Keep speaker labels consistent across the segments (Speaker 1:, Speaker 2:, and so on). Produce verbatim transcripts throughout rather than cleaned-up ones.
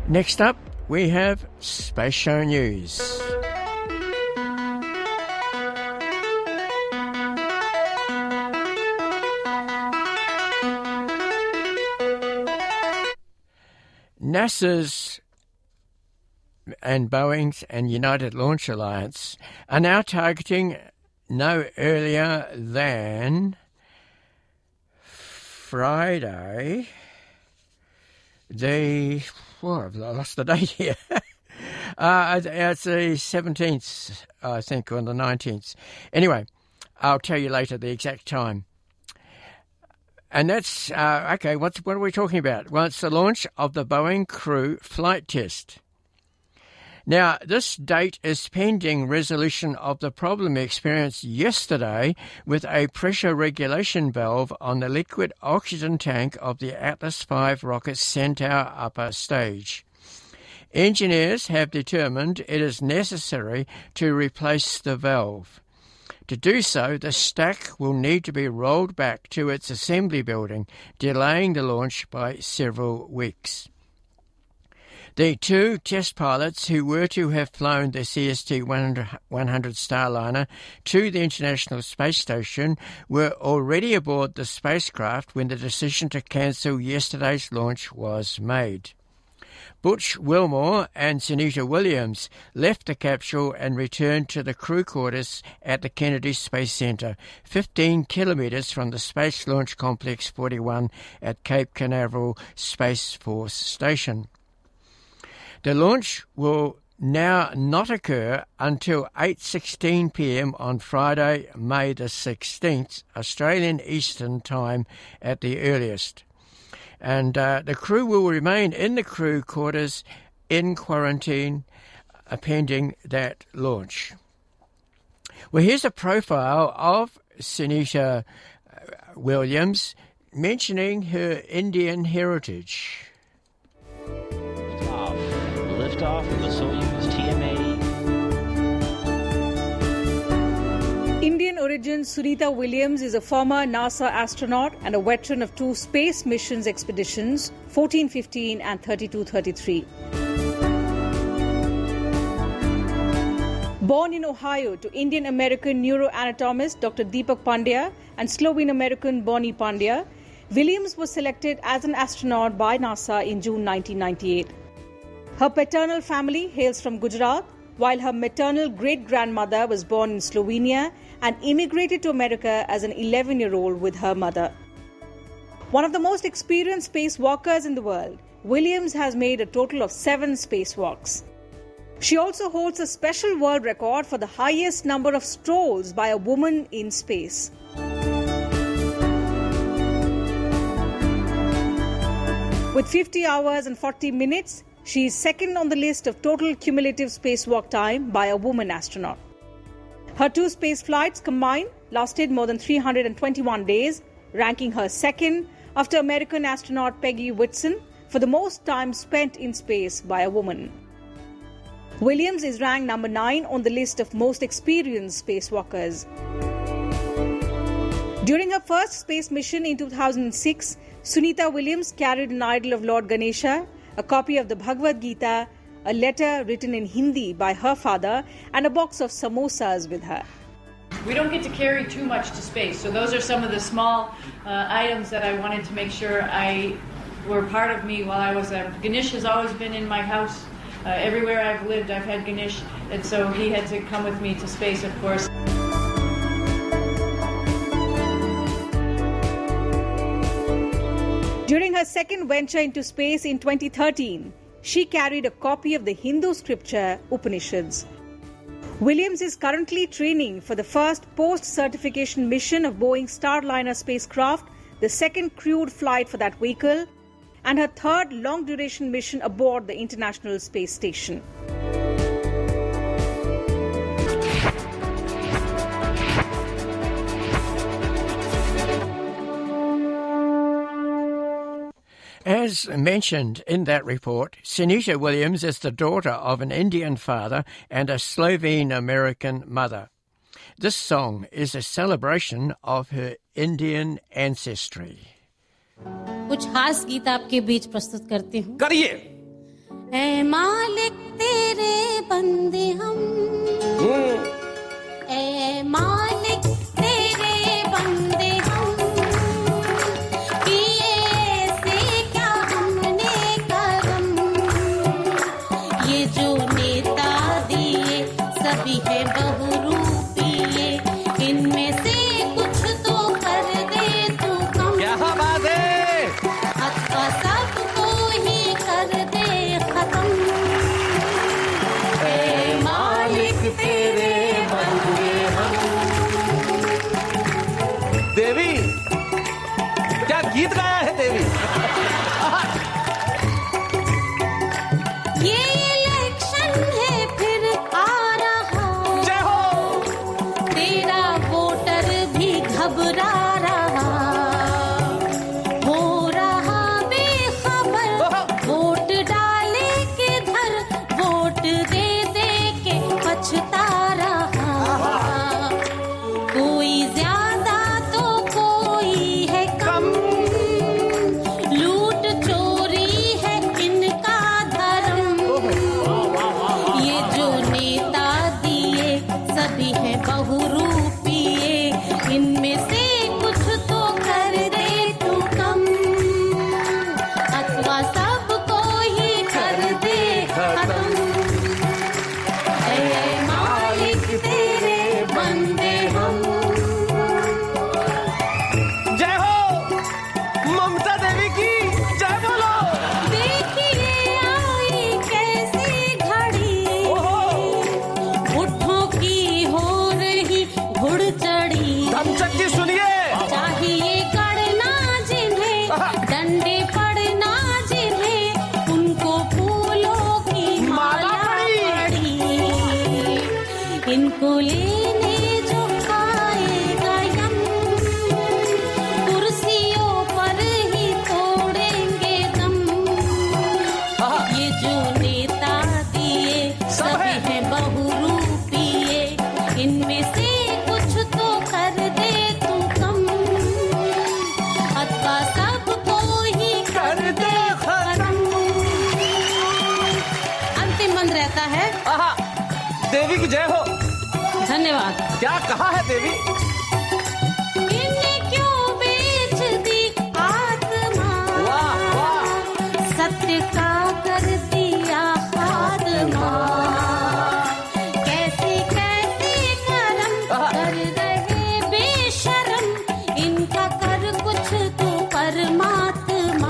Speaker 1: Next up, we have Space Show News. NASA's and Boeing's and United Launch Alliance are now targeting no earlier than Friday, the, well, I've lost the date here. uh, it's the seventeenth, I think, or the nineteenth. Anyway, I'll tell you later the exact time. And that's, uh, okay, what's, what are we talking about? Well, it's the launch of the Boeing Crew flight test. Now, this date is pending resolution of the problem experienced yesterday with a pressure regulation valve on the liquid oxygen tank of the Atlas five rocket's Centaur upper stage. Engineers have determined it is necessary to replace the valve. To do so, the stack will need to be rolled back to its assembly building, delaying the launch by several weeks. The two test pilots who were to have flown the C S T one hundred Starliner to the International Space Station were already aboard the spacecraft when the decision to cancel yesterday's launch was made. Butch Wilmore and Sunita Williams left the capsule and returned to the crew quarters at the Kennedy Space Center, fifteen kilometres from the Space Launch Complex forty-one at Cape Canaveral Space Force Station. The launch will now not occur until eight sixteen p.m. on Friday, May the sixteenth, Australian Eastern Time at the earliest. And uh, the crew will remain in the crew quarters in quarantine uh, pending that launch. Well, here's a profile of Sunita Williams mentioning her Indian heritage.
Speaker 2: Liftoff. Liftoff of the Soyuz T M A.
Speaker 3: Indian origin Sunita Williams is a former NASA astronaut and a veteran of two space missions expeditions, fourteen fifteen and thirty-two thirty-three. Born in Ohio to Indian-American neuroanatomist Doctor Deepak Pandya and Slovene-American Bonnie Pandya, Williams was selected as an astronaut by NASA in June nineteen ninety-eight. Her paternal family hails from Gujarat, while her maternal great-grandmother was born in Slovenia and immigrated to America as an eleven-year-old with her mother. One of the most experienced spacewalkers in the world, Williams has made a total of seven spacewalks. She also holds a special world record for the highest number of strolls by a woman in space. With fifty hours and forty minutes, she is second on the list of total cumulative spacewalk time by a woman astronaut. Her two space flights combined lasted more than three hundred twenty-one days, ranking her second after American astronaut Peggy Whitson for the most time spent in space by a woman. Williams is ranked number nine on the list of most experienced spacewalkers. During her first space mission in two thousand six, Sunita Williams carried an idol of Lord Ganesha, a copy of the Bhagavad Gita, a letter written in Hindi by her father, and a box of samosas with her.
Speaker 4: We don't get to carry too much to space, so those are some of the small uh, items that I wanted to make sure I were part of me while I was there. Ganesh has always been in my house. Uh, everywhere I've lived, I've had Ganesh, and so he had to come with me to space, of course.
Speaker 3: During her second venture into space in twenty thirteen, she carried a copy of the Hindu scripture Upanishads. Williams is currently training for the first post-certification mission of Boeing Starliner spacecraft, the second crewed flight for that vehicle, and her third long-duration mission aboard the International Space Station.
Speaker 1: As mentioned in that report, Sunita Williams is the daughter of an Indian father and a Slovene-American mother. This song is a celebration of her Indian ancestry.
Speaker 5: कुछ खास गीत आपके बीच प्रस्तुत करती हूँ.
Speaker 6: करिए.
Speaker 5: ऐ मालिक तेरे बंदे हम, ऐ मालिक तेरे बंदे हम, किए ऐसे क्या हमने करम, ये जो नेता दिए सभी है बहुरूपिये, इनमें से कुछ तो कर दे तू कम,
Speaker 6: क्या बात है,
Speaker 5: अथवा सबको ही कर दे खत्म, ऐ मालिक तेरे बंदे हम।
Speaker 6: देवी, क्या गीत गाया है देवी।
Speaker 5: ये इलेक्शन है फिर आ रहा,
Speaker 6: जय हो,
Speaker 5: तेरा वोटर भी घबरा रहा, हो रहा बेखबर, वोट डाले किधर, वोट दे दे के पछता रहा, कोई ज्यादा तो कोई है कम, लूट चोरी है इनका धर्म, ये जो नेता दिए सभी है बहुरूपिये, इनमें से कुछ तो कर दे तू कम, अथवा सबको ही कर दे खत्म, ऐ मालिक तेरे बंदे हम।
Speaker 6: जय हो, ममता देवी की जय बोलो।
Speaker 5: देखिए आई कैसी घड़ी, होठों की हो रही घुड़ चढ़ी,
Speaker 6: धमचक जी सुनिए,
Speaker 5: चाहिए गड़ना जिन्हें, डंडे पड़ना जिन्हें, उनको फूलों की माला पड़ी, इनको लेने जो आएगा यम, कुर्सियों पर ही तोड़ेंगे दम, ये जो नेता दिए सभी हैं बहुरूपिये, इनमें से कुछ तो कर दे तू कम, अथवा सबको ही कर दे खत्म। अंतिम मंत्र रहता है,
Speaker 6: आहा, देवी की जय हो।
Speaker 5: धन्यवाद।
Speaker 6: क्या कहा है देवी।
Speaker 5: इन्हें क्यों बेच दी आत्मा,
Speaker 6: वाह वाह,
Speaker 5: सत्य का कर दिया खात्मा, कैसे कैसे कर्म कर रहे बेशरम, इनका कर कुछ तो परमात्मा,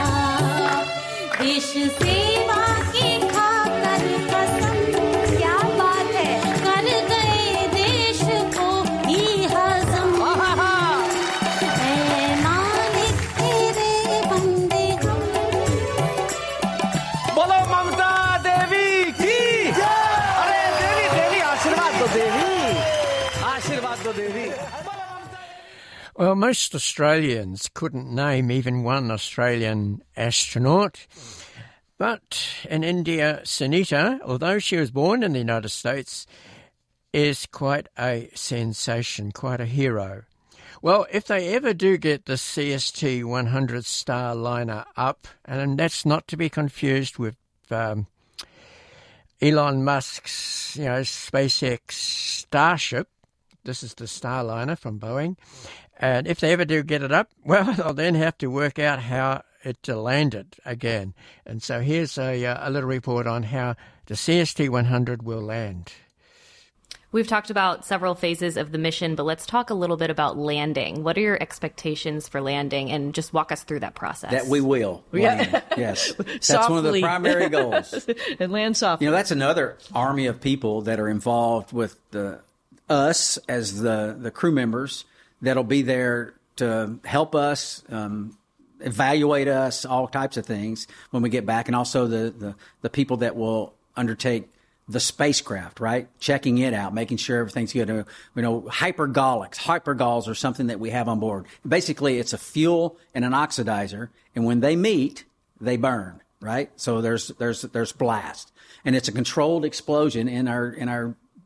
Speaker 5: देश सेवा की खाकर कसम, क्या बात है, कर गए देश को ही हजम, ऐ मालिक तेरे बंदे हम।
Speaker 6: बोलो ममता देवी की जय। अरे देवी देवी आशीर्वाद दो देवी, आशीर्वाद दो देवी।
Speaker 1: Well, most Australians couldn't name even one Australian astronaut. But in India, Sunita, although she was born in the United States, is quite a sensation, quite a hero. Well, if they ever do get the C S T one hundred Starliner up, and that's not to be confused with um, Elon Musk's, you know, SpaceX Starship. This is the Starliner from Boeing. And if they ever do get it up, well, they'll then have to work out how it landed again. And so here's a, a little report on how the C S T one hundred will land.
Speaker 7: We've talked about several phases of the mission, but let's talk a little bit about landing. What are your expectations for landing? And just walk us through that process.
Speaker 8: That we will land.
Speaker 9: Yeah.
Speaker 8: Yes. That's one of the primary goals.
Speaker 9: And land softly.
Speaker 8: You know, that's another army of people that are involved with the us as the, the crew members that'll be there to help us, um, evaluate us, all types of things when we get back, and also the, the, the people that will undertake the spacecraft, right? Checking it out, making sure everything's good. You know, hypergolics, hypergols are something that we have on board. Basically, it's a fuel and an oxidizer, and when they meet, they burn, right? So there's there's there's blast, and it's a controlled explosion in our in our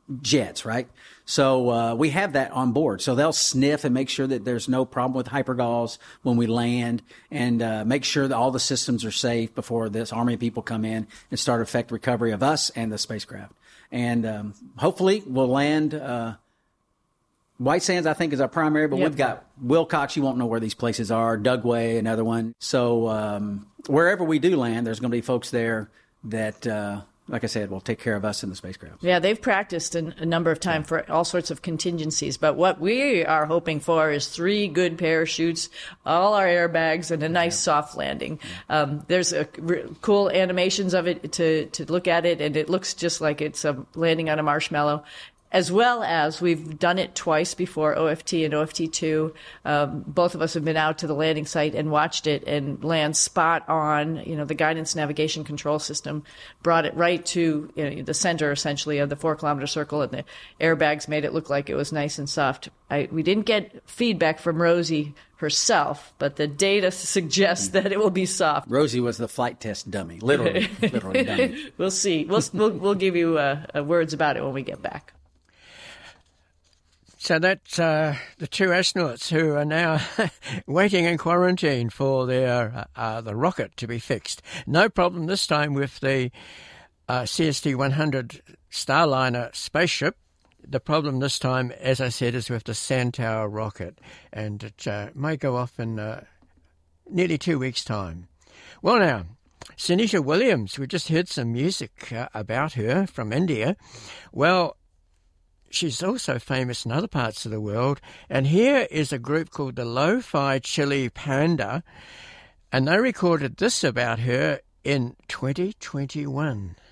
Speaker 8: jets, right? So uh, we have that on board. So they'll sniff and make sure that there's no problem with hypergalls when we land, and uh, make sure that all the systems are safe before this Army of people come in and start effect recovery of us and the spacecraft. And um, hopefully we'll land uh, White Sands, I think, is our primary, but
Speaker 9: Yep.
Speaker 8: we've got Wilcox. You won't know where these places are. Dugway, another one. So um, wherever we do land, there's going to be folks there that, uh, like I said, will take care of us in the spacecraft.
Speaker 9: Yeah, they've practiced a, a number of times for all sorts of contingencies. But what we are hoping for is three good parachutes, all our airbags, and a nice soft landing. Um, there's a r- cool animations of it to, to look at it, and it looks just like it's a landing on a marshmallow. As well as we've done it twice before, O F T and O F T two. Um, both of us have been out to the landing site and watched it and land spot on. You know, the guidance navigation control system brought it right to you know, the center, essentially, of the four-kilometer circle, and the airbags made it look like it was nice and soft. I, we didn't get feedback from Rosie herself, but the data suggests that it will be soft.
Speaker 8: Rosie was the flight test dummy, literally, literally dummy.
Speaker 9: We'll see. We'll, we'll, we'll give you uh, uh, words about it when we get back.
Speaker 1: So that's uh, the two astronauts who are now waiting in quarantine for their uh, the rocket to be fixed. No problem this time with the uh, C S T one hundred Starliner spaceship. The problem this time, as I said, is with the Centaur rocket, and it uh, may go off in uh, nearly two weeks' time. Well, now, Sunita Williams, we just heard some music uh, about her from India. Well, she's also famous in other parts of the world, and here is a group called the Lo-Fi Chili Panda, and they recorded this about her in twenty twenty-one.